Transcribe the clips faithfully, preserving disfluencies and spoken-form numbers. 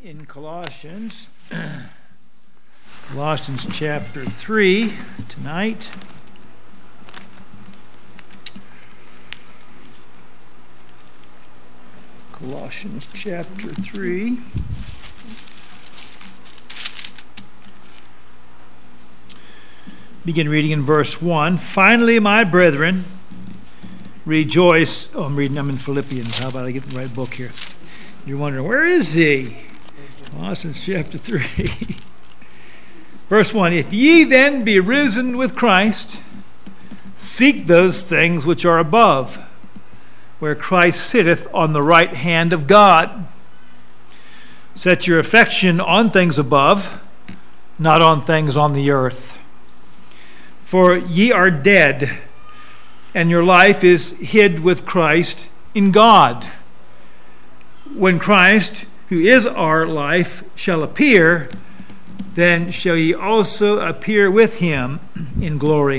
in Colossians, Colossians chapter three tonight. Colossians chapter three. Begin reading in verse one. Finally, my brethren, rejoice. Oh, I'm reading, I'm in Philippians. How about I get the right book here? You're wondering, where is he? Colossians chapter three. Verse one. If ye then be risen with Christ, seek those things which are above, where Christ sitteth on the right hand of God. Set your affection on things above, not on things on the earth. For ye are dead, and your life is hid with Christ in God. When Christ, who is our life, shall appear, then shall ye also appear with him in glory.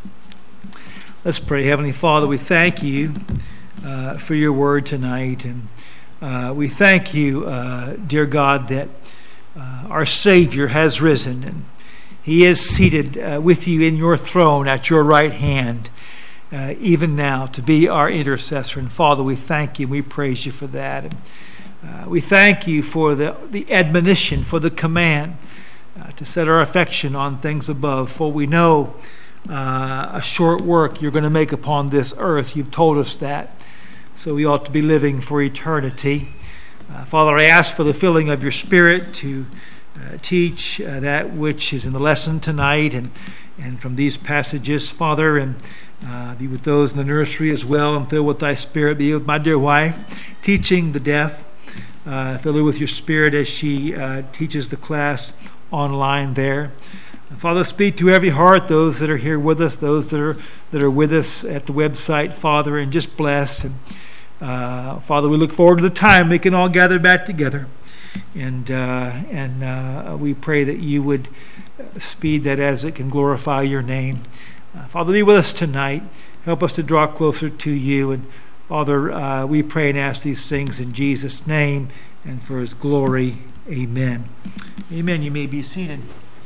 Let's pray. Heavenly Father, we thank you uh, for your word tonight. And uh, we thank you, uh, dear God, that uh, our Savior has risen. And he is seated uh, with you in your throne at your right hand, uh, even now, to be our intercessor. And Father, we thank you and we praise you for that. And, uh, we thank you for the, the admonition, for the command uh, to set our affection on things above. For we know uh, a short work you're going to make upon this earth. You've told us that. So we ought to be living for eternity. Uh, Father, I ask for the filling of your Spirit to Uh, teach uh, that which is in the lesson tonight and, and from these passages, Father, and uh, be with those in the nursery as well, and fill with thy Spirit. Be with my dear wife, teaching the deaf. Uh, fill her with your Spirit as she uh, teaches the class online there. Uh, Father, speak to every heart, those that are here with us, those that are that are with us at the website, Father, and just bless. And uh, Father, we look forward to the time we can all gather back together. And uh, and uh, we pray that you would speed that as it can glorify your name. Uh, Father, be with us tonight. Help us to draw closer to you. And Father, uh, we pray and ask these things in Jesus' name and for his glory. Amen. Amen. You may be seated.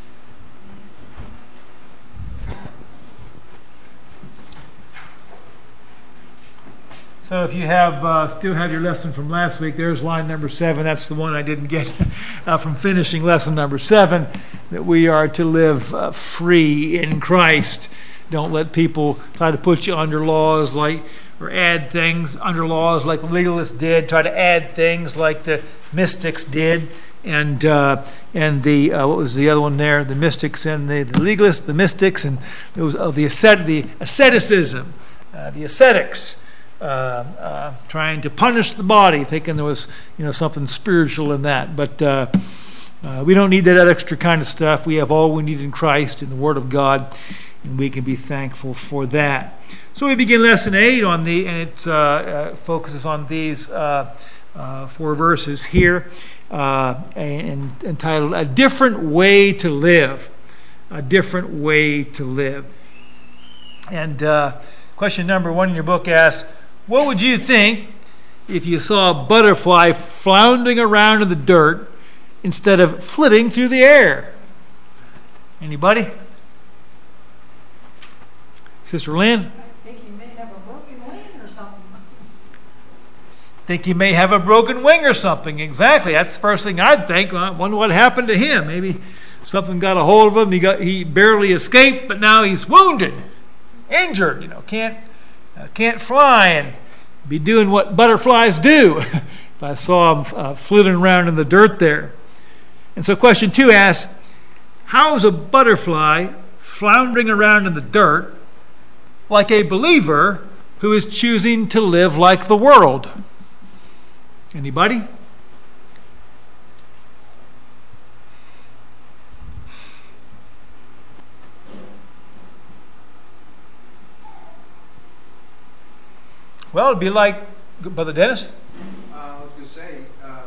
So if you have uh, still have your lesson from last week, there's line number seven. That's the one I didn't get uh, from finishing lesson number seven, that we are to live uh, free in Christ. Don't let people try to put you under laws like, or add things under laws like the legalists did, try to add things like the mystics did, and uh, and the, uh, what was the other one there? The mystics and the, the legalists, the mystics, and it was uh, the, ascet- the asceticism, uh, the ascetics. Uh, uh, trying to punish the body, thinking there was, you know, something spiritual in that. But uh, uh, we don't need that extra kind of stuff. We have all we need in Christ, in the Word of God, and we can be thankful for that. So we begin lesson eight on the, and it uh, uh, focuses on these uh, uh, four verses here, uh, and entitled "A Different Way to Live." A different way to live. And uh, question number one in your book asks, what would you think if you saw a butterfly floundering around in the dirt instead of flitting through the air? Anybody? Sister Lynn? I think he may have a broken wing or something. Think he may have a broken wing or something. Exactly. That's the first thing I'd think. Well, I wonder what happened to him. Maybe something got a hold of him. He got he barely escaped, but now he's wounded, injured. You know, can't. Uh, can't fly and be doing what butterflies do. If I saw him uh, flitting around in the dirt there. And so question two asks, how is a butterfly floundering around in the dirt like a believer who is choosing to live like the world? Anybody? Well, it'd be like, Brother Dennis? Uh, I was going to say, uh,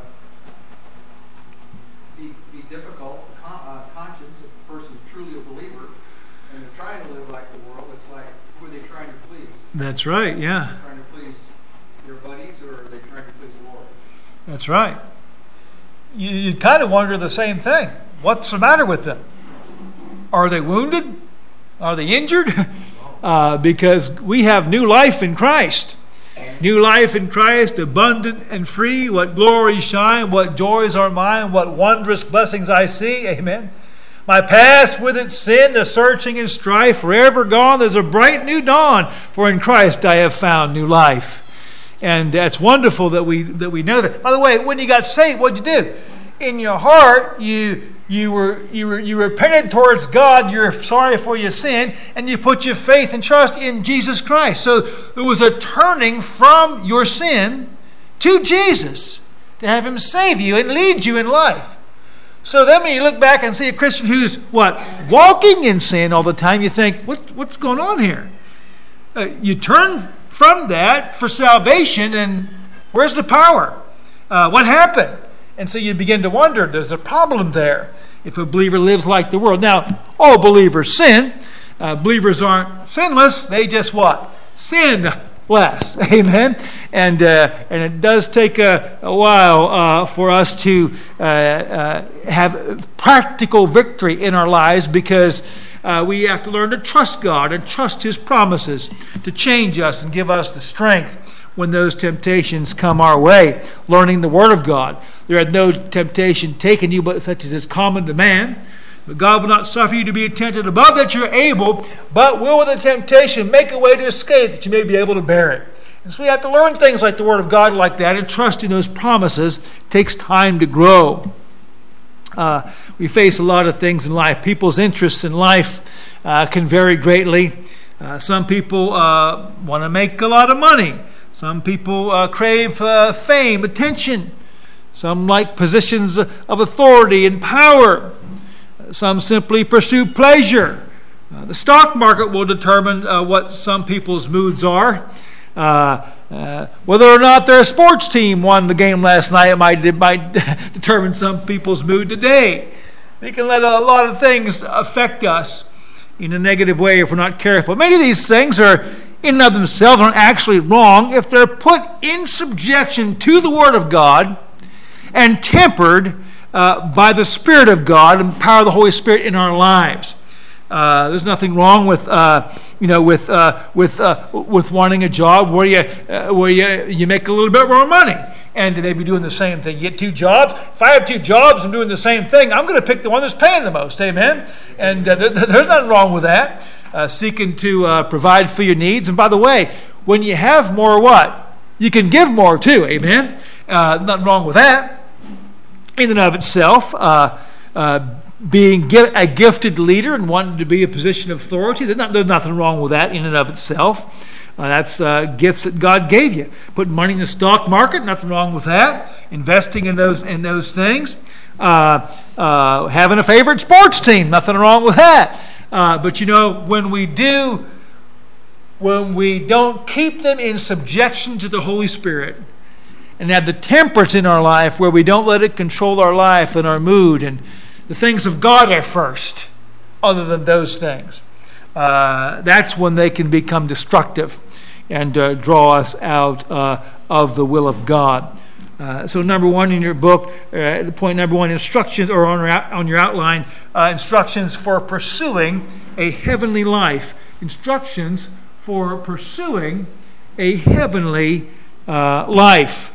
be, be difficult, con- uh, conscience, if a person is truly a believer, and they're trying to live like the world, it's like, who are they trying to please? That's right, yeah. Are they trying to please their buddies, or are they trying to please the Lord? That's right. you, you kind of wonder the same thing. What's the matter with them? Are they wounded? Are they injured? Uh, because we have new life in Christ. New life in Christ, abundant and free. What glories shine, what joys are mine, what wondrous blessings I see. Amen. My past with its sin, the searching and strife, forever gone. There's a bright new dawn, for in Christ I have found new life. And it's wonderful that we that we know that. By the way, when you got saved, what'd you do? In your heart, you you were you were you repented towards God. You're sorry for your sin, and you put your faith and trust in Jesus Christ. So there was a turning from your sin to Jesus to have Him save you and lead you in life. So then, when you look back and see a Christian who's what walking in sin all the time, you think, what what's going on here? Uh, you turn from that for salvation, and where's the power? Uh, what happened? And so you begin to wonder, there's a problem there if a believer lives like the world. Now, all believers sin. Uh, believers aren't sinless. They just what? Sin less. Amen? And uh, and it does take a, a while uh, for us to uh, uh, have practical victory in our lives, because Uh, we have to learn to trust God and trust His promises to change us and give us the strength when those temptations come our way. Learning the Word of God. There had no temptation taken you but such as is common to man. But God will not suffer you to be tempted above that you're able, but will with the temptation make a way to escape that you may be able to bear it. And so we have to learn things like the Word of God like that, and trust in those promises. It takes time to grow. Uh, we face a lot of things in life. People's interests in life uh, can vary greatly. Uh, some people uh, want to make a lot of money. Some people uh, crave uh, fame, attention. Some like positions of authority and power. Some simply pursue pleasure. Uh, the stock market will determine uh, what some people's moods are. Uh, uh, whether or not their sports team won the game last night, it might, it might determine some people's mood today. They can let a lot of things affect us in a negative way if we're not careful. Many of these things are in and of themselves aren't actually wrong if they're put in subjection to the Word of God and tempered uh, by the Spirit of God and the power of the Holy Spirit in our lives. Uh, there's nothing wrong with uh, you know with uh, with uh, with wanting a job where you uh, where you you make a little bit more money and maybe doing the same thing. You get two jobs. If I have two jobs and doing the same thing, I'm going to pick the one that's paying the most. Amen. And uh, th- there's nothing wrong with that. Uh, seeking to uh, provide for your needs. And by the way, when you have more, what you can give more too. Amen. Uh, nothing wrong with that in and of itself. Uh, uh, Being a gifted leader and wanting to be a position of authority, there's, not, there's nothing wrong with that in and of itself. Uh, that's uh, gifts that God gave you. Putting money in the stock market, nothing wrong with that. Investing in those in those things. Uh, uh, having a favorite sports team, nothing wrong with that. Uh, but you know, when we do, when we don't keep them in subjection to the Holy Spirit, and have the temperance in our life where we don't let it control our life and our mood, and the things of God are first, other than those things. Uh, that's when they can become destructive and uh, draw us out uh, of the will of God. Uh, so number one in your book, uh, point number one, instructions, or on your, on your outline, uh, instructions for pursuing a heavenly life. Instructions for pursuing a heavenly uh, life.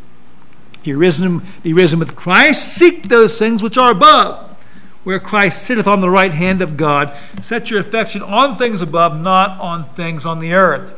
If you're risen, be risen with Christ, seek those things which are above, where Christ sitteth on the right hand of God. Set your affection on things above, not on things on the earth.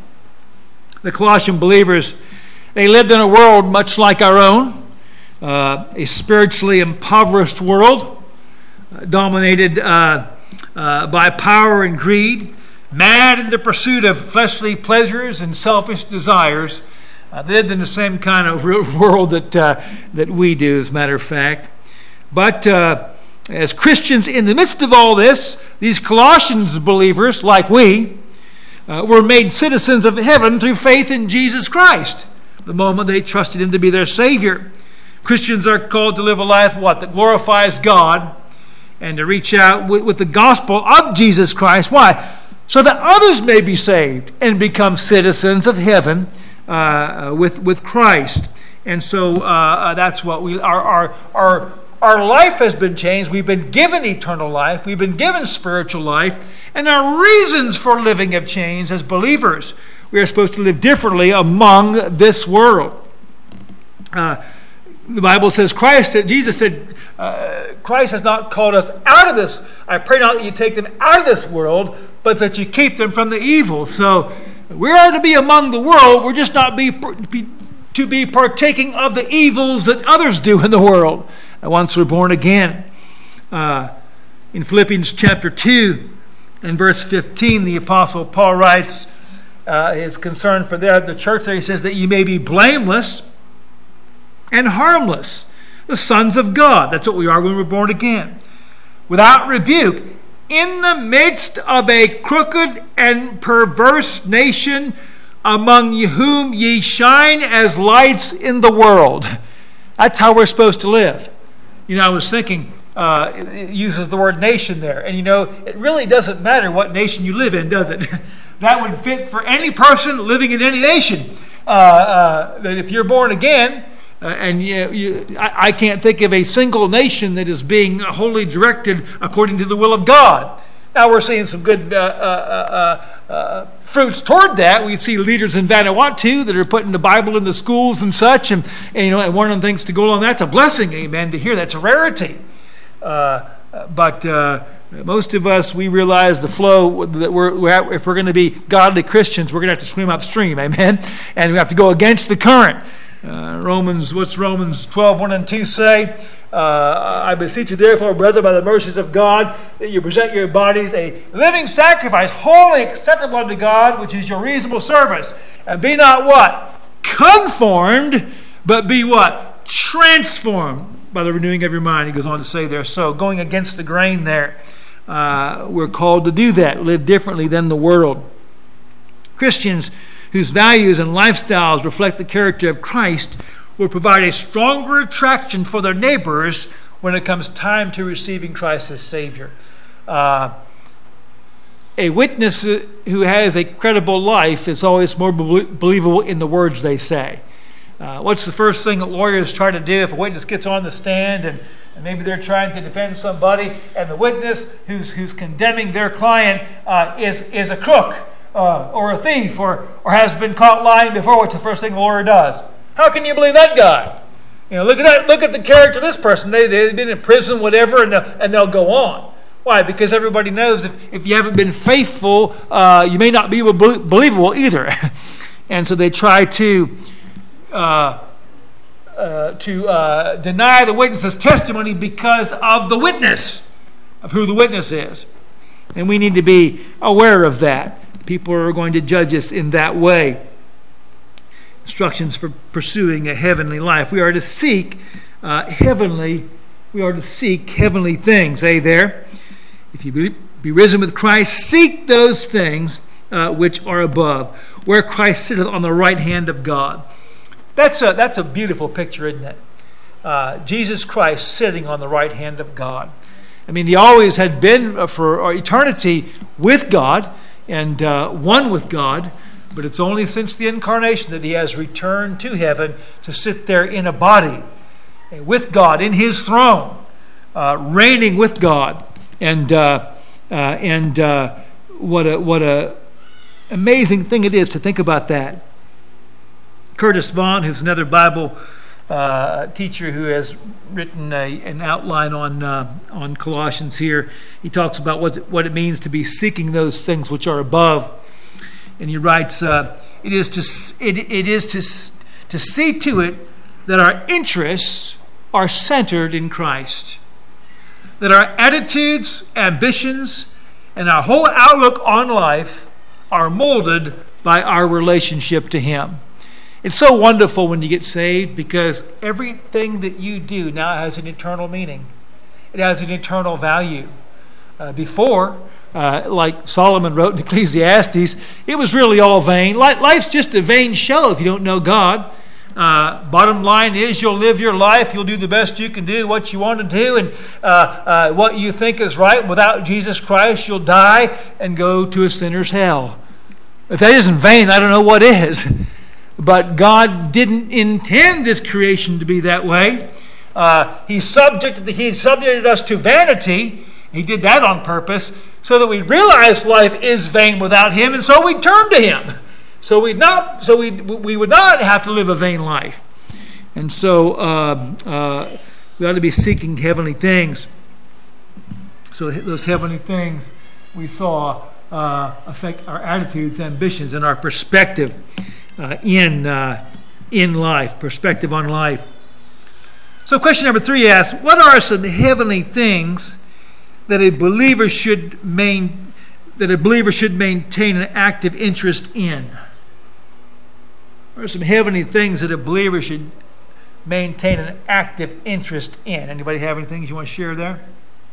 The Colossian believers, they lived in a world much like our own, uh, a spiritually impoverished world, uh, dominated uh, uh, by power and greed, mad in the pursuit of fleshly pleasures and selfish desires. Uh, they lived in the same kind of world that uh, that we do, as a matter of fact. But uh, as Christians in the midst of all this, these Colossians believers, like we, uh, were made citizens of heaven through faith in Jesus Christ, the moment they trusted Him to be their Savior. Christians are called to live a life, what? That glorifies God, and to reach out with, with the gospel of Jesus Christ. Why? So that others may be saved and become citizens of heaven Uh, with with Christ. And so uh, uh, that's what we, our, our, our, our life has been changed. We've been given eternal life. We've been given spiritual life. And our reasons for living have changed as believers. We are supposed to live differently among this world. Uh, the Bible says Christ, Jesus said, uh, Christ has not called us out of this. I pray not that you take them out of this world, but that you keep them from the evil. So we are to be among the world. We're just not be, be to be partaking of the evils that others do in the world. And once we're born again. Uh, in Philippians chapter two and verse fifteen, the Apostle Paul writes uh, his concern for the, the church there. He says that you may be blameless and harmless, the sons of God. That's what we are when we're born again. Without rebuke, in the midst of a crooked and perverse nation, among whom ye shine as lights in the world. That's how we're supposed to live. You know, I was thinking, uh, it uses the word nation there. And you know, it really doesn't matter what nation you live in, does it? That would fit for any person living in any nation. Uh, uh, that if you're born again, uh, and you, you, I, I can't think of a single nation that is being wholly directed according to the will of God. Now we're seeing some good uh, uh, uh, uh, fruits toward that. We see leaders in Vanuatu that are putting the Bible in the schools and such, and, and you know, and one of the things to go along. That's a blessing, amen. To hear that's a rarity. Uh, but uh, most of us, we realize the flow that we're, we're at, if we're going to be godly Christians, we're going to have to swim upstream, amen. And we have to go against the current. Uh, Romans, what's Romans twelve, one and two say? Uh, I beseech you therefore, brethren, by the mercies of God, that you present your bodies a living sacrifice, wholly acceptable unto God, which is your reasonable service. And be not what? Conformed, but be what? Transformed by the renewing of your mind. He goes on to say there. So going against the grain there, uh, we're called to do that, live differently than the world. Christians whose values and lifestyles reflect the character of Christ will provide a stronger attraction for their neighbors when it comes time to receiving Christ as Savior. Uh, a witness who has a credible life is always more be- believable in the words they say. Uh, what's the first thing that lawyers try to do if a witness gets on the stand and, and maybe they're trying to defend somebody, and the witness who's who's condemning their client uh, is is a crook uh, or a thief or or has been caught lying before? What's the first thing the lawyer does? How can you believe that guy? You know, look at that. Look at the character of this person. They they've been in prison, whatever, and they'll, and they'll go on. Why? Because everybody knows if, if you haven't been faithful, uh, you may not be believable either. And so they try to uh, uh, to uh, deny the witness's testimony because of the witness, of who the witness is. And we need to be aware of that. People are going to judge us in that way. Instructions for pursuing a heavenly life. We are to seek uh, heavenly. We are to seek heavenly things. Hey there. If you be, be risen with Christ, seek those things uh, which are above, where Christ sitteth on the right hand of God. That's a that's a beautiful picture, isn't it? Uh, Jesus Christ sitting on the right hand of God. I mean, he always had been for eternity with God and uh, one with God. But it's only since the incarnation that he has returned to heaven to sit there in a body with God in his throne, uh, reigning with God. And uh, uh, and uh, what a what a amazing thing it is to think about that. Curtis Vaughn, who's another Bible uh, teacher who has written a, an outline on uh, on Colossians here, he talks about what it, what it means to be seeking those things which are above. And he writes, uh, "It is to it, it is to to see to it that our interests are centered in Christ, that our attitudes, ambitions, and our whole outlook on life are molded by our relationship to Him." It's so wonderful when you get saved because everything that you do now has an eternal meaning. It has an eternal value. Uh, before. Uh, like Solomon wrote in Ecclesiastes, it was really all vain. Life's just a vain show if you don't know God. Uh, bottom line is you'll live your life, you'll do the best you can do, what you want to do, and uh, uh, what you think is right. Without Jesus Christ, you'll die and go to a sinner's hell. If that isn't vain, I don't know what is. but God didn't intend this creation to be that way. Uh, he subjected he subjected us to vanity. He did that on purpose so that we realize life is vain without Him, and so we turn to Him. So we not so we we would not have to live a vain life, and so uh, uh, we ought to be seeking heavenly things. So those heavenly things we saw uh, affect our attitudes, ambitions, and our perspective uh, in uh, in life, perspective on life. So question number three asks, what are some heavenly things that a believer should main, that a believer should maintain an active interest in? What are some heavenly things that a believer should maintain an active interest in? Anybody have any things you want to share there?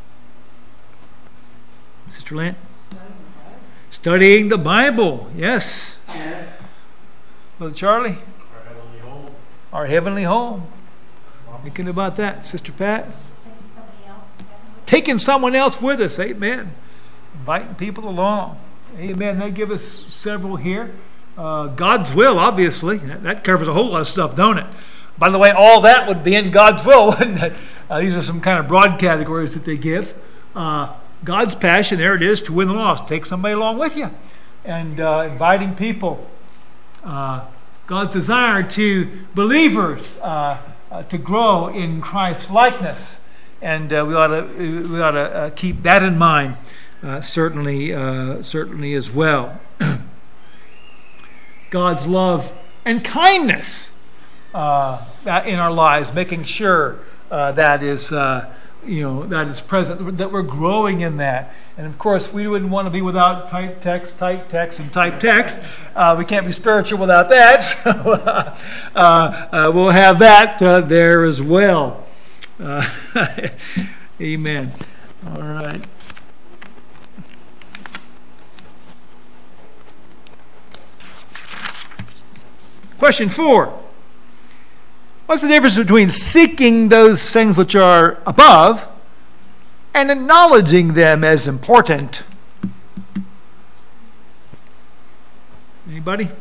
Sister Lynn? Studying the Bible. Yes. Brother Charlie? Our heavenly home. Our heavenly home. Thinking about that. Sister Pat? Taking somebody else to heaven with Taking someone else with us. Amen. Inviting people along. Amen. They give us several here. Uh, God's will, obviously. That, that covers a whole lot of stuff, don't it? By the way, all that would be in God's will, wouldn't it? Uh, these are some kind of broad categories that they give. Uh, God's passion, there it is, to win the lost. Take somebody along with you. And uh, inviting people. Uh, God's desire to believers uh, uh, to grow in Christ's likeness. And uh, we ought to, we ought to uh, keep that in mind, uh, certainly, uh, certainly as well. God's love and kindness uh, in our lives, making sure uh, that is... Uh, you know, that is present, that we're growing in that. And of course, we wouldn't want to be without type text, type text, and type text. Uh, we can't be spiritual without that. So uh, uh, we'll have that uh, there as well. Uh, amen. All right. Question four. What's the difference between seeking those things which are above and acknowledging them as important? Anybody?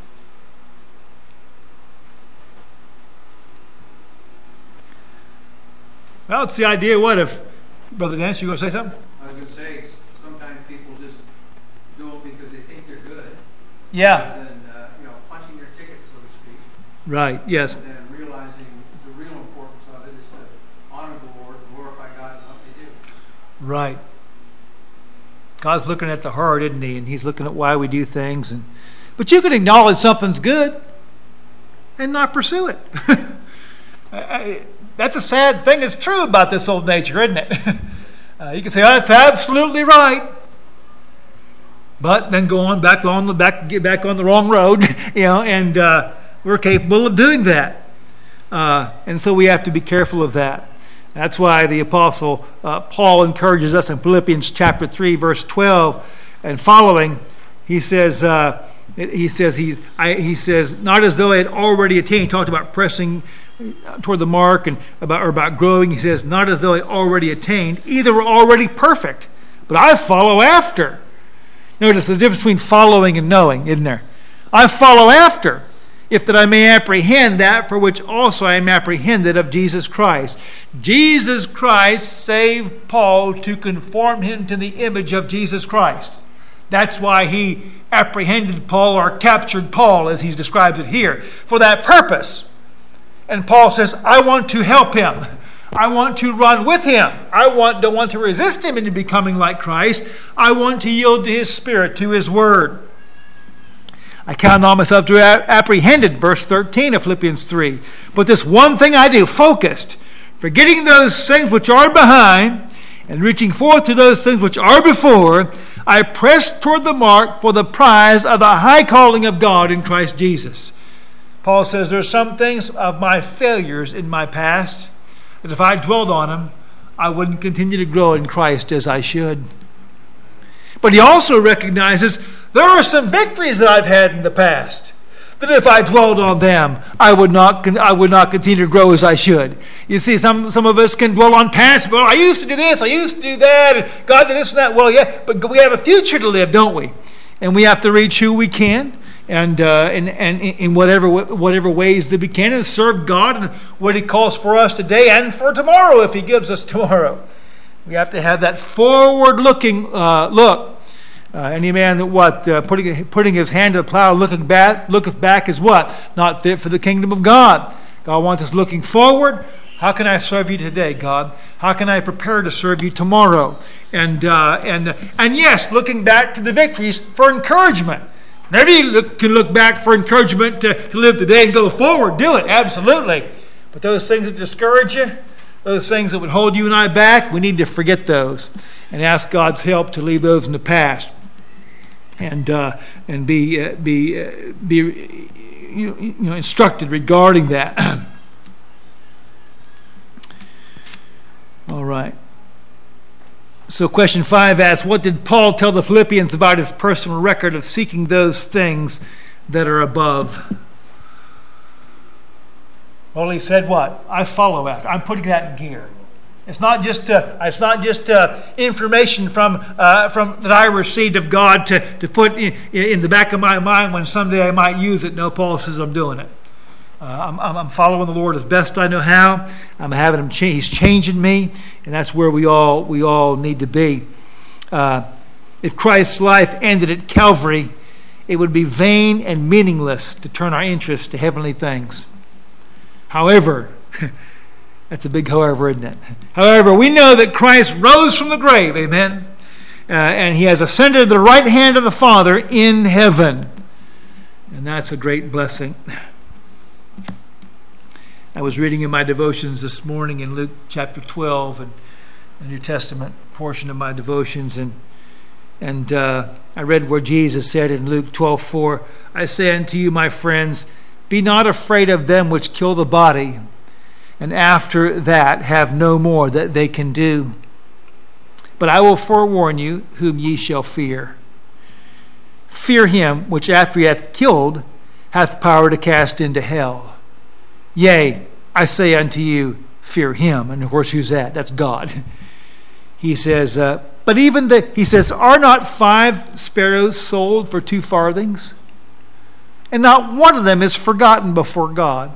Well, it's the idea, what if, Brother Dance, you going to say something? I was going to say, sometimes people just do them because they think they're good. Yeah. Rather than, uh, you know, punching their ticket, so to speak. Right, yes. And then realizing the real importance of it is to honor the Lord and glorify God in what they do. Right. God's looking at the heart, isn't He? And He's looking at why we do things. And but you can acknowledge something's good and not pursue it. I, I, that's a sad thing. It's true about this old nature, isn't it? uh, you can say, oh, that's absolutely right. But then go on back on the back, get back on the wrong road, you know, and uh, we're capable of doing that. Uh, and so we have to be careful of that. That's why the Apostle uh, Paul encourages us in Philippians chapter three, verse twelve and following. He says, uh, he says, he's, I, he says, not as though I had already attained. He talked about pressing toward the mark and about, or about growing. He says, not as though I already attained. Either we're already perfect, but I follow after. Notice the difference between following and knowing, isn't there? I follow after, if that I may apprehend that for which also I am apprehended of Jesus Christ. Jesus Christ saved Paul to conform him to the image of Jesus Christ. That's why he apprehended Paul, or captured Paul, as he describes it here, for that purpose. And Paul says, I want to help him. I want to run with him. I want, don't want to resist him into becoming like Christ. I want to yield to his Spirit, to his Word. I count on myself to have apprehended, verse thirteen of Philippians three. But this one thing I do, focused, forgetting those things which are behind, and reaching forth to those things which are before, I press toward the mark for the prize of the high calling of God in Christ Jesus. Paul says there's some things of my failures in my past that if I dwelled on them, I wouldn't continue to grow in Christ as I should. But he also recognizes there are some victories that I've had in the past that if I dwelled on them, I would not I would not continue to grow as I should. You see, some, some of us can dwell on past, well, I used to do this, I used to do that, and God did this and that. Well, yeah, but we have a future to live, don't we? And we have to reach who we can and uh, and and in whatever whatever ways that we can, and serve God and what He calls for us today and for tomorrow if He gives us tomorrow. We have to have that forward-looking uh, look. Uh, any man that what uh, putting putting his hand to the plow, looking back, looketh back is what? Not fit for the kingdom of God. God wants us looking forward. How can I serve you today, God? How can I prepare to serve you tomorrow? And uh, and and yes, looking back to the victories for encouragement. Whenever you look, can look back for encouragement to, to live today and go forward, do it, absolutely. But those things that discourage you, those things that would hold you and I back, we need to forget those and ask God's help to leave those in the past. And uh, and be uh, be uh, be you, you know instructed regarding that. All right. So question five asks, what did Paul tell the Philippians about his personal record of seeking those things that are above? Well, he said what? I follow after. I'm putting that in gear. It's not just uh, it's not just uh, information from uh, from that I received of God to, to put in, in the back of my mind when someday I might use it. No, Paul says I'm doing it. Uh, I'm, I'm following the Lord as best I know how. I'm having Him change. He's changing me, and that's where we all we all need to be. Uh, if Christ's life ended at Calvary, it would be vain and meaningless to turn our interests to heavenly things. However, that's a big however, isn't it? However, we know that Christ rose from the grave, amen, uh, and He has ascended to the right hand of the Father in heaven, and that's a great blessing. I was reading in my devotions this morning in Luke chapter twelve, and the New Testament portion of my devotions, and and uh, I read where Jesus said in Luke twelve four, I say unto you, my friends, be not afraid of them which kill the body, and after that have no more that they can do. But I will forewarn you whom ye shall fear. Fear him which after he hath killed hath power to cast into hell. Yea, I say unto you, fear him. And of course, who's that? That's God. He says, uh, but even the, he says, are not five sparrows sold for two farthings? And not one of them is forgotten before God.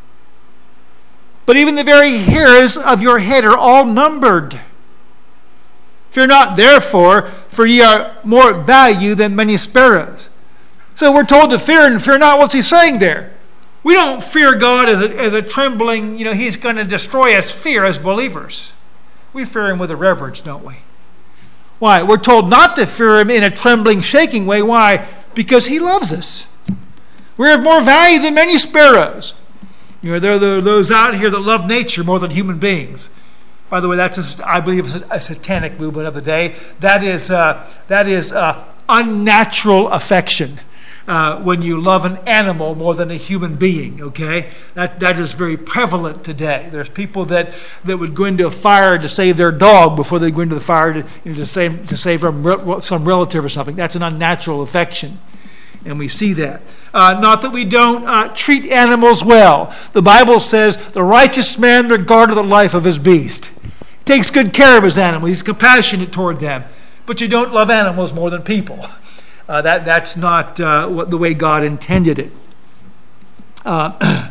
But even the very hairs of your head are all numbered. Fear not, therefore, for ye are more value than many sparrows. So we're told to fear and fear not. What's he saying there? We don't fear God as a, as a trembling, you know, He's going to destroy us fear as believers. We fear Him with a reverence, don't we? Why? We're told not to fear Him in a trembling, shaking way. Why? Because He loves us. We're of more value than many sparrows. You know, there are those out here that love nature more than human beings. By the way, that's, a, I believe, a satanic movement of the day. That is, uh, that is uh, unnatural affection. Uh, when you love an animal more than a human being, okay? That that is very prevalent today. There's people that, that would go into a fire to save their dog before they go into the fire to, you know, to save to save from some relative or something. That's an unnatural affection, and we see that. Uh, not that we don't uh, treat animals well. The Bible says the righteous man regardeth the life of his beast. He takes good care of his animals. He's compassionate toward them. But you don't love animals more than people. Uh, that that's not uh, what the way God intended it. Uh,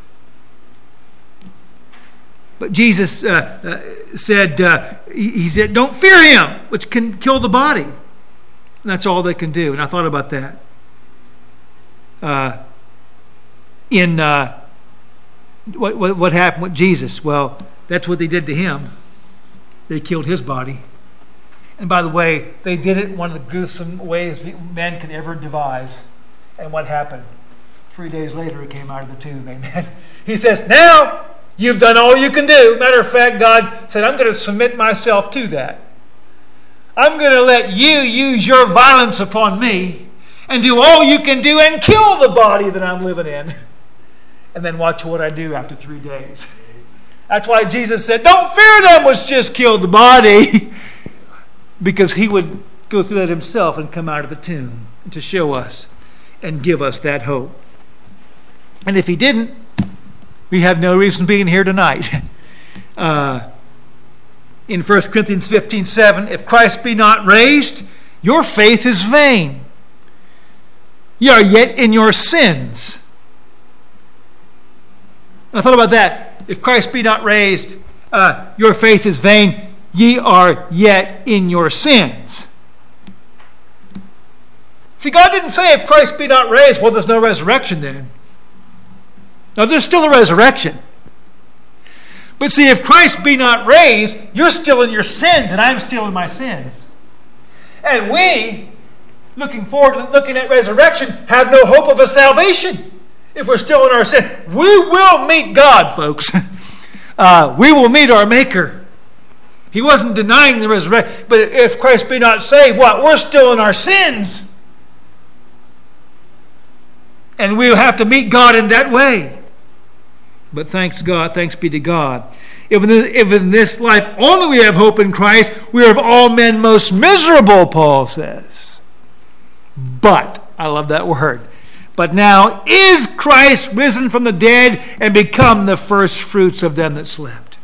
but Jesus uh, uh, said, uh, he, he said, don't fear him, which can kill the body. And that's all they can do. And I thought about that. Uh, in uh, what, what what happened with Jesus? Well, that's what they did to him. They killed his body. And by the way, they did it in one of the gruesome ways that man could ever devise. And what happened? Three days later, he came out of the tomb. Amen. He says, now you've done all you can do. Matter of fact, God said, I'm going to submit myself to that. I'm going to let you use your violence upon me and do all you can do and kill the body that I'm living in. And then watch what I do after three days. That's why Jesus said, don't fear them which just killed the body. Because he would go through that himself and come out of the tomb to show us and give us that hope. And if he didn't, we have no reason being here tonight. Uh, in First Corinthians fifteen seven, if Christ be not raised, your faith is vain. ye are yet in your sins. And I thought about that. If Christ be not raised, uh, your faith is vain. Ye are yet in your sins. See, God didn't say if Christ be not raised, well, there's no resurrection then. No, there's still a resurrection. But see, if Christ be not raised, you're still in your sins, and I'm still in my sins. And we, looking forward to looking at resurrection, have no hope of a salvation if we're still in our sin. We will meet God, folks. Uh, we will meet our Maker. He wasn't denying the resurrection. But if Christ be not saved, what? We're still in our sins. And we'll have to meet God in that way. But thanks God, thanks be to God. If in, this, if in this life only we have hope in Christ, we are of all men most miserable, Paul says. But, I love that word. But now is Christ risen from the dead and become the first fruits of them that slept.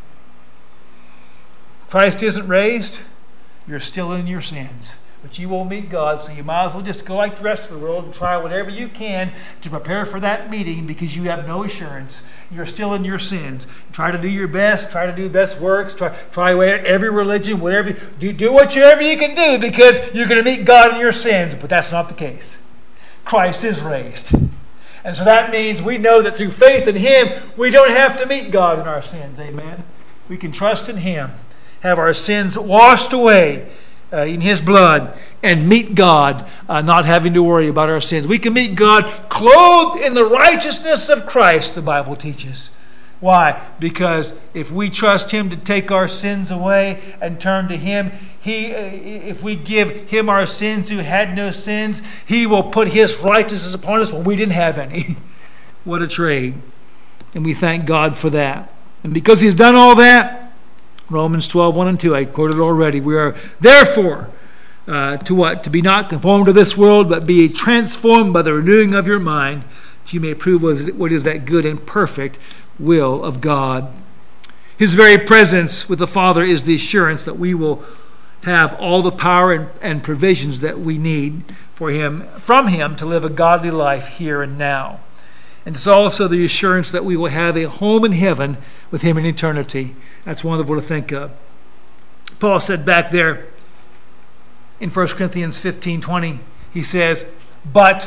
Christ isn't raised, you're still in your sins. But you will meet God, so you might as well just go like the rest of the world and try whatever you can to prepare for that meeting, because you have no assurance. You're still in your sins. Try to do your best. Try to do best works. Try, try every religion, whatever. Do, do whatever you can do, because you're going to meet God in your sins. But that's not the case. Christ is raised. And so that means we know that through faith in Him, we don't have to meet God in our sins. Amen? We can trust in Him, have our sins washed away Uh, in His blood, and meet God, uh, not having to worry about our sins. We can meet God clothed in the righteousness of Christ, the Bible teaches. Why? Because if we trust Him to take our sins away and turn to Him, He, uh, if we give Him our sins who had no sins, He will put His righteousness upon us when we didn't have any. What a trade. And we thank God for that. And because He's done all that, Romans twelve, one and two, I quoted already. We are therefore uh, to what? To be not conformed to this world, but be transformed by the renewing of your mind, that you may prove what is that good and perfect will of God. His very presence with the Father is the assurance that we will have all the power and, and provisions that we need for Him, from Him, to live a godly life here and now. And it's also the assurance that we will have a home in heaven with Him in eternity. That's wonderful to think of. Paul said back there in First Corinthians fifteen twenty, he says, but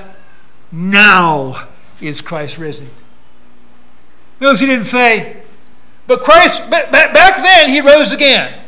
now is Christ risen. Notice he didn't say, but Christ, back then He rose again.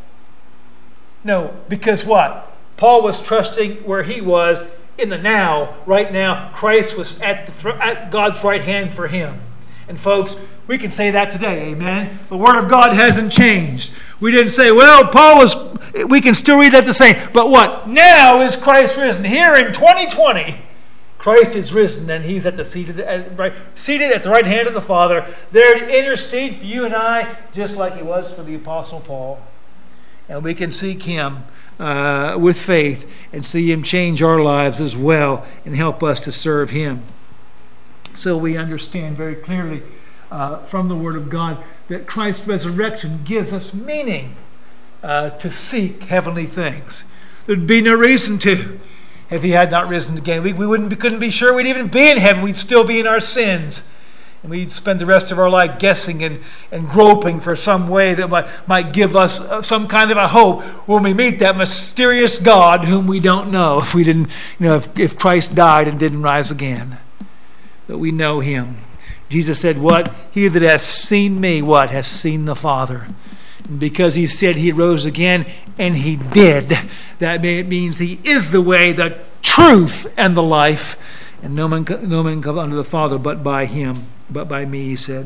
No, because what? Paul was trusting where he was in the now, right now. Christ was at, the, at God's right hand for him. And folks, we can say that today, amen? The Word of God hasn't changed. We didn't say, well, Paul was, we can still read that the same. But what? Now is Christ risen. Here in twenty twenty, Christ is risen, and He's at the seat of the, at, right, seated at the right hand of the Father, there to intercede for you and I, just like He was for the Apostle Paul. And we can seek Him Uh, with faith and see Him change our lives as well and help us to serve Him. So we understand very clearly uh, from the Word of God that Christ's resurrection gives us meaning uh, to seek heavenly things. There'd be no reason to if He had not risen again. We, we wouldn't be, couldn't be sure we'd even be in heaven. We'd still be in our sins. And we'd spend the rest of our life guessing and, and groping for some way that might, might give us some kind of a hope when we meet that mysterious God whom we don't know, if we didn't, you know, if, if Christ died and didn't rise again. But we know Him. Jesus said, what? He that has seen me, what? Has seen the Father. And because He said He rose again, and He did, that means He is the way, the truth, and the life. And no man, no man comes unto the Father but by Him. But by me, He said.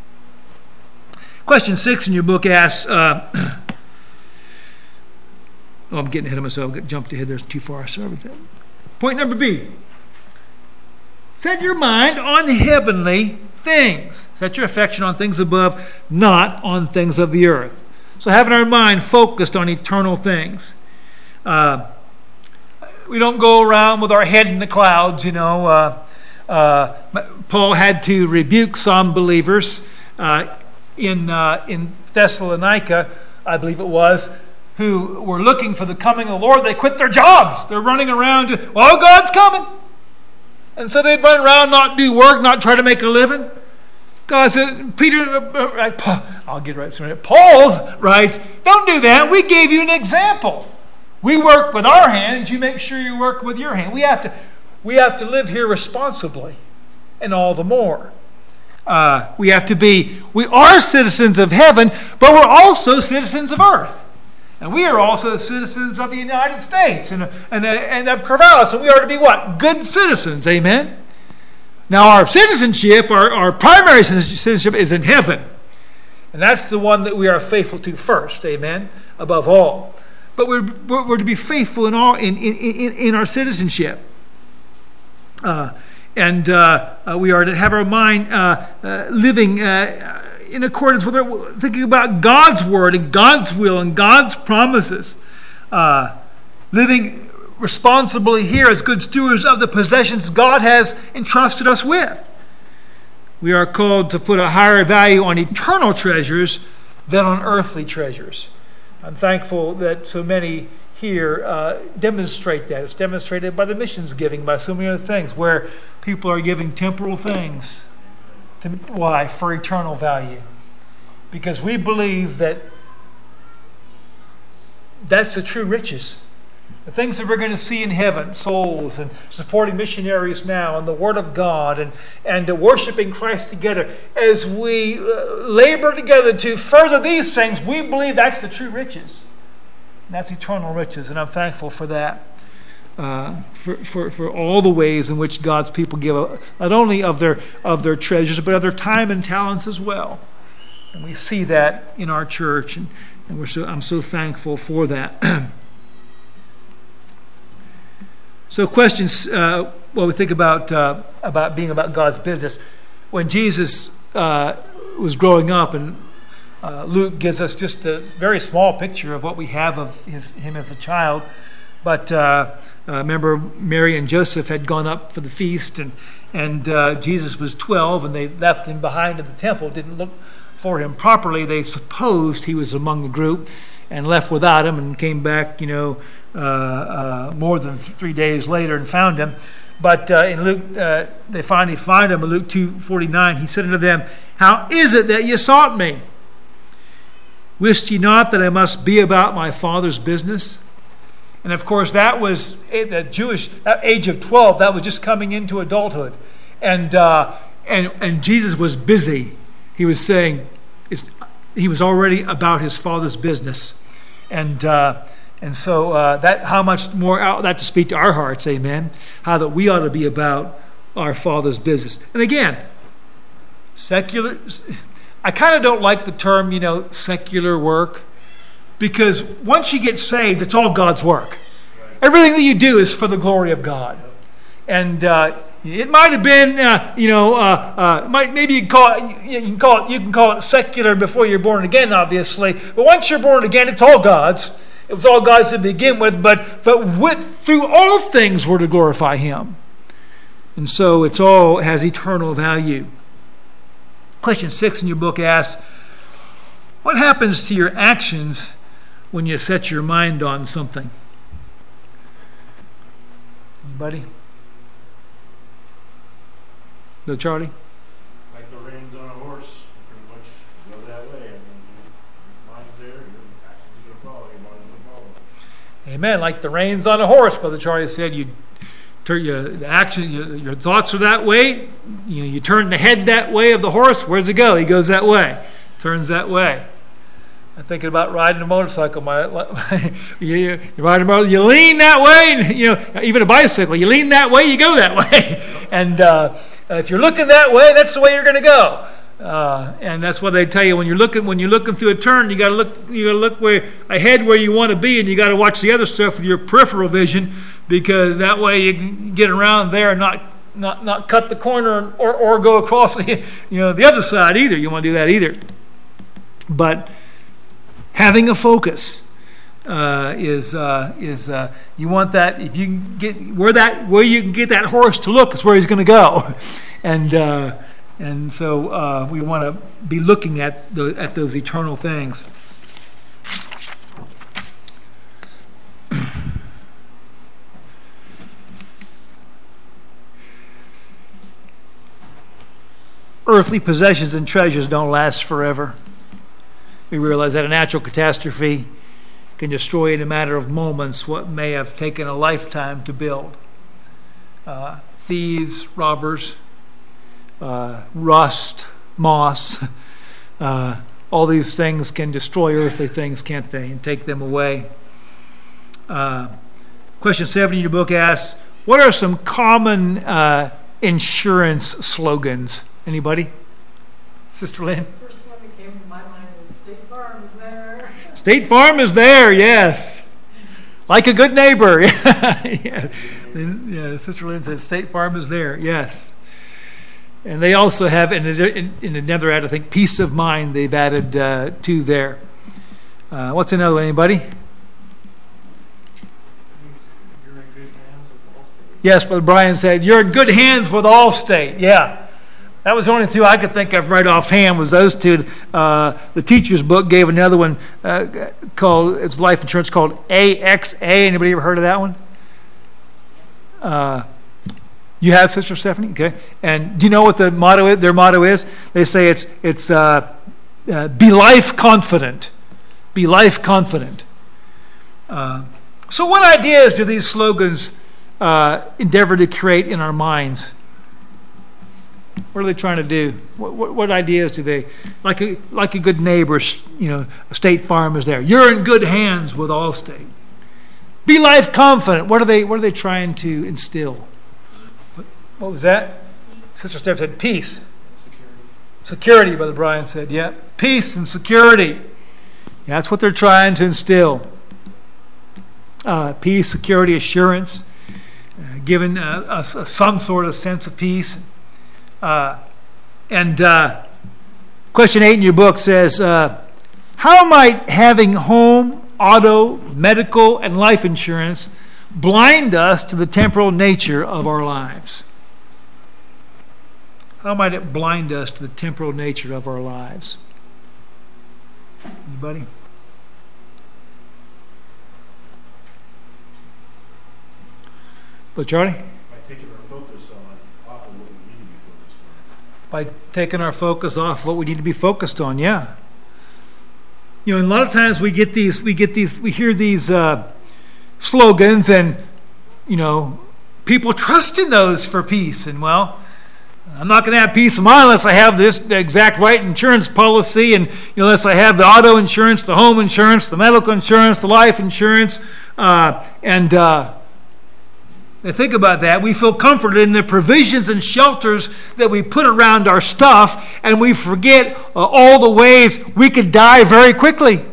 Question six in your book asks, uh, oh, I'm getting ahead of myself. I jumped ahead. There's too far. Sorry about that. Point number B. Set your mind on heavenly things. Set your affection on things above, not on things of the earth. So having our mind focused on eternal things. Uh, we don't go around with our head in the clouds, you know. Uh, Uh, Paul had to rebuke some believers uh, in uh, in Thessalonica, I believe it was, who were looking for the coming of the Lord. They quit their jobs. They're running around to, oh, God's coming. And so they'd run around, not do work, not try to make a living. God said, Peter, uh, Paul, I'll get right soon. Paul writes, don't do that. We gave you an example. We work with our hands. You make sure you work with your hand. We have to, we have to live here responsibly, and all the more. Uh, we have to be, we are citizens of heaven, but we're also citizens of earth. And we are also citizens of the United States and, and, and of Corvallis. And we are to be what? Good citizens. Amen? Now our citizenship, our, our primary citizenship is in heaven. And that's the one that we are faithful to first. Amen? Above all. But we're, we're, we're to be faithful in, all, in, in, in, in our citizenship. Uh, and uh, uh, we are to have our mind uh, uh, living uh, in accordance with our, thinking about God's word and God's will and God's promises. Uh, living responsibly here as good stewards of the possessions God has entrusted us with. We are called to put a higher value on eternal treasures than on earthly treasures. I'm thankful that so many here uh, demonstrate that. It's demonstrated by the missions giving, by so many other things, where people are giving temporal things. To, why? For eternal value. Because we believe that that's the true riches. The things that we're going to see in heaven, souls and supporting missionaries now and the Word of God and, and uh, worshiping Christ together. As we uh, labor together to further these things, we believe that's the true riches. And that's eternal riches, and I'm thankful for that. Uh, for, for, for all the ways in which God's people give, uh, not only of their, of their treasures, but of their time and talents as well. And we see that in our church, and, and we're so, I'm so thankful for that. So questions, uh, well, we think about uh, about being about God's business. When Jesus uh, was growing up, and uh, Luke gives us just a very small picture of what we have of his, him as a child. But uh, uh, remember, Mary and Joseph had gone up for the feast, and, and uh, Jesus was twelve, and they left him behind in the temple, didn't look for him properly. They supposed he was among the group and left without him, and came back, you know, uh, uh, more than three days later and found him. But uh, in Luke, uh, they finally find him in Luke two forty-nine. He said unto them, how is it that ye sought me? Wist ye not that I must be about my Father's business? And of course, that was that Jewish, that age of twelve, that was just coming into adulthood. And uh, and and Jesus was busy. He was saying, it's, he was already about his Father's business. And uh, and so uh, that how much more out that to speak to our hearts, amen. How that we ought to be about our Father's business. And again, secular. I kind of don't like the term, you know, secular work, because once you get saved, it's all God's work. Everything that you do is for the glory of God. And uh, it might have been, uh, you know, uh, uh, might, maybe you can call it, you can call it, you can call it secular before you're born again, obviously. But once you're born again, it's all God's. It was all God's to begin with. But but with, through all things, we're to glorify Him. And so it's all has eternal value. Question six in your book asks, what happens to your actions when you set your mind on something? Anybody? No, Charlie? Like the reins on a horse, pretty much go that way. I mean, your mind's there, your actions are going to follow, your mind's going to follow. Amen. Like the reins on a horse, Brother Charlie said, you turn your the action, your, your thoughts are that way. You know, you turn the head that way of the horse. Where's it go? He goes that way. Turns that way. I'm thinking about riding a motorcycle. My, you, you ride a motorcycle, you lean that way, and, you know, even a bicycle. You lean that way, you go that way. And uh, if you're looking that way, that's the way you're going to go. Uh, and that's what they tell you when you're looking when you're looking through a turn. You got to look. You got to look where ahead where you want to be, and you got to watch the other stuff with your peripheral vision, because that way you can get around there and not not not cut the corner or or go across the, you know, the other side either. You want to do that either, but having a focus uh, is uh, is uh, you want that. If you can get where that where you can get that horse to look, is where he's going to go, and uh, and so uh, we want to be looking at the at those eternal things. earthly possessions and treasures don't last forever. We realize that a natural catastrophe can destroy in a matter of moments what may have taken a lifetime to build. Uh, thieves, robbers, uh, rust, moss, uh, all these things can destroy earthly things, can't they, and take them away. Uh, question seven in your book asks, what are some common uh, insurance slogans? Anybody? Sister Lynn? First one that came to my mind was State Farm is there. State Farm is there, yes. Like a good neighbor. yeah. yeah, Sister Lynn says State Farm is there, yes. And they also have, in, in, in another ad, I think, peace of mind they've added uh, to there. Uh, what's another one, anybody? You're in good hands with Allstate. Yes, Brother Brian said, you're in good hands with Allstate. Yeah. That was the only two I could think of right offhand was those two. Uh, the teacher's book gave another one uh, called, it's life insurance called A X A. Anybody ever heard of that one? Uh, you have, Sister Stephanie? Okay. And do you know what the motto is? Their motto is? They say it's, it's uh, uh, be life confident. Be life confident. Uh, so what ideas do these slogans uh, endeavor to create in our minds? What are they trying to do? What, what, what ideas do they, like a like a good neighbor, you know, a State Farm is there. You're in good hands with Allstate. Be life confident. What are they? What are they trying to instill? What, what was that? Sister Steph said peace, Security. security. Brother Brian said, yeah, peace and security. Yeah, that's what they're trying to instill. Uh, peace, security, assurance, uh, given uh, us uh, some sort of sense of peace. Uh, and uh, question eight in your book says, uh, how might having home, auto, medical, and life insurance blind us to the temporal nature of our lives? How might it blind us to the temporal nature of our lives? Anybody? But Charlie? By taking our focus on off of what we need to be focused on. By taking our focus off what we need to be focused on, yeah. You know, and a lot of times we get these, we get these, we hear these uh, slogans, and you know, people trust in those for peace. And well, I'm not going to have peace of mind unless I have this the exact right insurance policy, and you know, unless I have the auto insurance, the home insurance, the medical insurance, the life insurance, uh, and. Uh, They think about that. We feel comforted in the provisions and shelters that we put around our stuff, and we forget uh, all the ways we could die very quickly.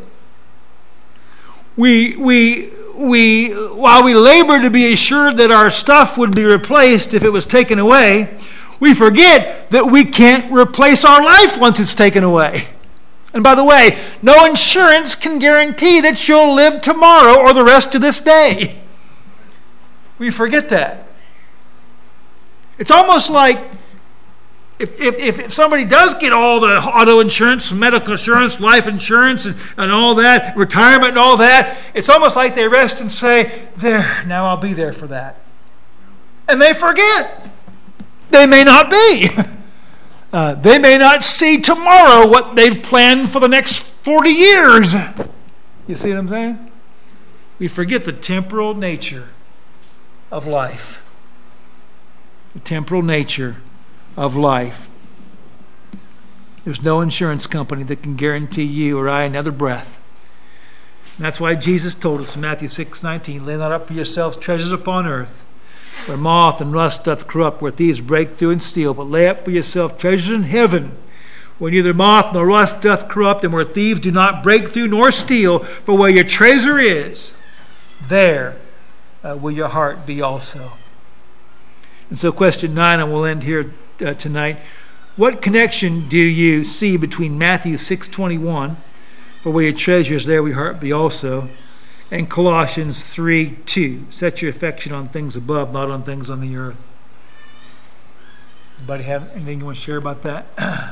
We, we, we, while we labor to be assured that our stuff would be replaced if it was taken away, we forget that we can't replace our life once it's taken away. And by the way, no insurance can guarantee that you'll live tomorrow or the rest of this day. We forget that. It's almost like if, if, if somebody does get all the auto insurance, medical insurance, life insurance, and, and all that, retirement and all that, it's almost like they rest and say, there, now I'll be there for that. And they forget. They may not be. Uh, they may not see tomorrow what they've planned for the next forty years. You see what I'm saying? We forget the temporal nature of life. The temporal nature of life. There's no insurance company that can guarantee you or I another breath. And that's why Jesus told us in Matthew six nineteen, lay not up for yourselves treasures upon earth, where moth and rust doth corrupt, where thieves break through and steal, but lay up for yourself treasures in heaven, where neither moth nor rust doth corrupt, and where thieves do not break through nor steal. For where your treasure is, there Uh, will your heart be also. And so question nine, and we'll end here uh, tonight. What connection do you see between Matthew six twenty-one, for where your treasure is, there will your heart be also, and Colossians three two, set your affection on things above, not on things on the earth? Anybody have anything you want to share about that?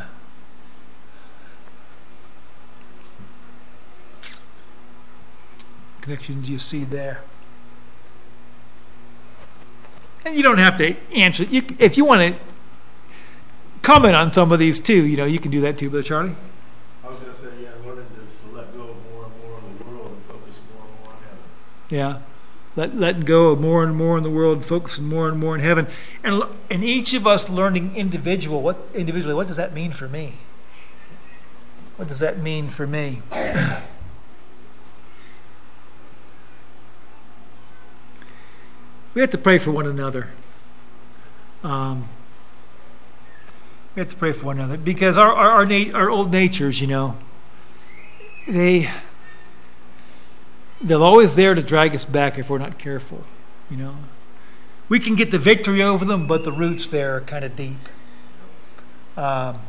Connections you see there? And you don't have to answer. You, if you want to comment on some of these too. You know, you can do that too, Brother Charlie. I was going to say, yeah, learning just to let go more and more on the world and focus more and more on heaven. Yeah. Let, letting go of more and more in the world, focusing more and more in heaven. And, and each of us learning individual, what individually, what does that mean for me? What does that mean for me? We have to pray for one another. Um, we have to pray for one another because our our our, nat- our old natures, you know, they they're always there to drag us back if we're not careful. You know, we can get the victory over them, but the roots there are kind of deep. Um,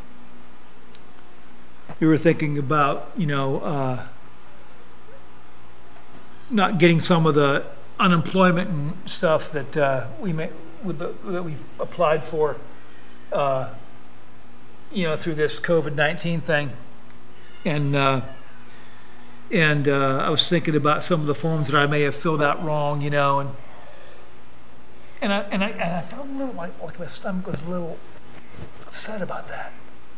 we were thinking about, you know, uh, not getting some of the unemployment and stuff that uh, we may, with the, that we've applied for, uh, you know, through this COVID nineteen thing, and uh, and uh, I was thinking about some of the forms that I may have filled out wrong, you know, and and I and I and I felt a little like like my stomach was a little upset about that,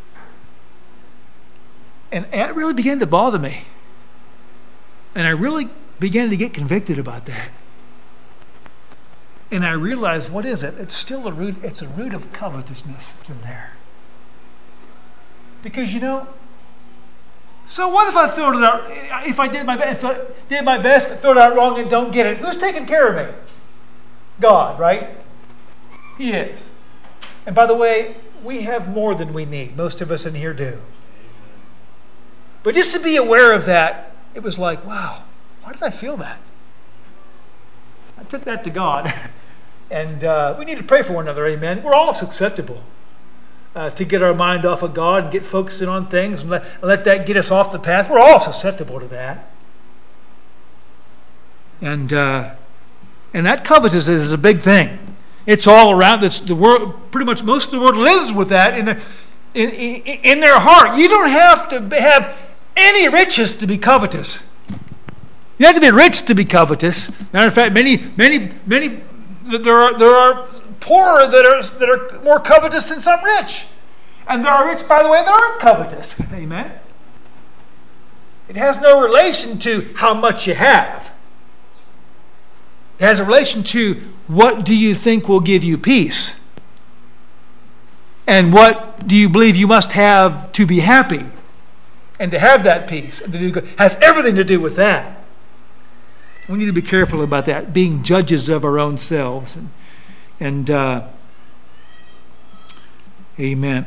and it really began to bother me, and I really began to get convicted about that. And I realized, what is it? It's still a root, it's a root of covetousness that's in there. Because, you know, so what if I filled it out, if I did my best, if I did my best, but filled it out wrong and don't get it? Who's taking care of me? God, right? He is. And by the way, we have more than we need. Most of us in here do. But just to be aware of that, it was like, wow, why did I feel that? I took that to God. And uh, we need to pray for one another, amen. We're all susceptible uh, to get our mind off of God and get focusing on things and let, and let that get us off the path. We're all susceptible to that. And uh, and that covetousness is a big thing. It's all around this. The world, pretty much most of the world lives with that in their, in, in, in their heart. You don't have to have any riches to be covetous. You have to be rich to be covetous. Matter of fact, many, many, many, there are there are poor that are that are more covetous than some rich, and there are rich, by the way, that aren't covetous. Amen. It has no relation to how much you have. It has a relation to what do you think will give you peace, and what do you believe you must have to be happy, and to have that peace, and to do good, has everything to do with that. We need to be careful about that, being judges of our own selves. And, and uh, amen.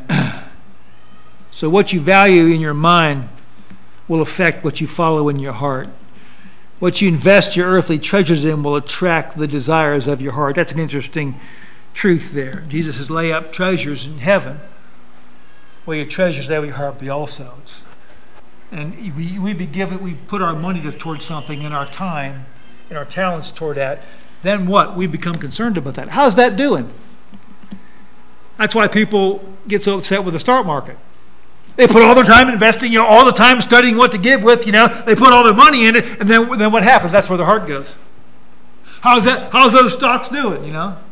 So what you value in your mind will affect what you follow in your heart. What you invest your earthly treasures in will attract the desires of your heart. That's an interesting truth there. Jesus says, lay up treasures in heaven. Where your treasures, there will your heart be also. It's, and we, we be given, we put our money towards something and our time and our talents toward that, then what? We become concerned about that. How's that doing? That's why people get so upset with the stock market. They put all their time investing, you know, all the time studying what to give with, you know, they put all their money in it, and then then what happens? That's where their heart goes. How's that? How's those stocks doing, you know?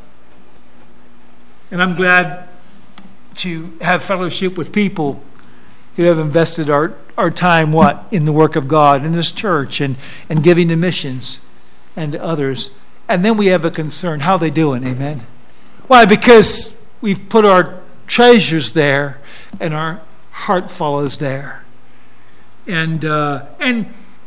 And I'm glad to have fellowship with people who have invested our, our time, what? In the work of God, in this church, and, and giving to missions and to others. And then we have a concern. How are they doing? Amen? Why? Because we've put our treasures there, and our heart follows there. And uh, and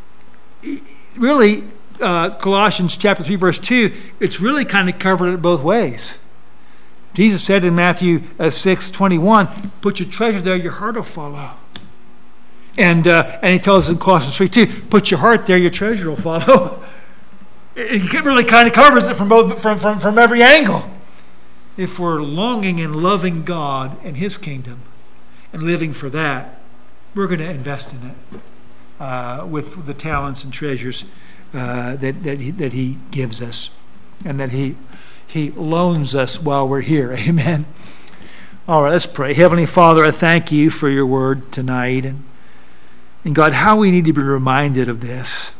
really, uh, Colossians chapter three, verse two, it's really kind of covered it both ways. Jesus said in Matthew uh, six twenty-one, put your treasures there, your heart will follow. And uh, and he tells us in Colossians three two, put your heart there, your treasure will follow. It really kind of covers it from both from, from, from every angle. If we're longing and loving God and His kingdom and living for that, we're going to invest in it uh, with the talents and treasures uh, that that he, that He gives us, and that He He loans us while we're here. Amen. All right, let's pray. Heavenly Father, I thank You for Your word tonight, and and God, how we need to be reminded of this.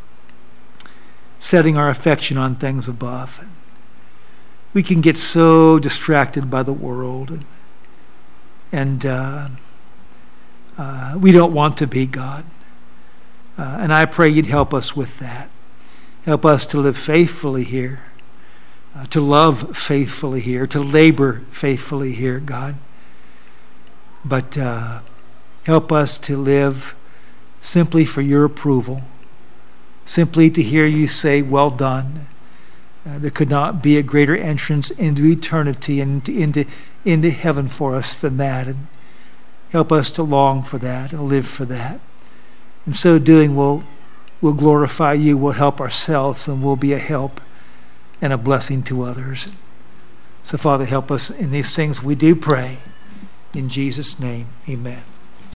Setting our affection on things above. We can get so distracted by the world. And And uh, uh, we don't want to be, God. Uh, and I pray you'd help us with that. Help us to live faithfully here, uh, to love faithfully here, to labor faithfully here, God. But uh, help us to live simply for your approval, simply to hear you say, well done. Uh, there could not be a greater entrance into eternity and into, into heaven for us than that. And help us to long for that and live for that. In so doing, we'll, we'll glorify you, we'll help ourselves, and we'll be a help and a blessing to others. So, Father, help us in these things we do pray. In Jesus' name, amen.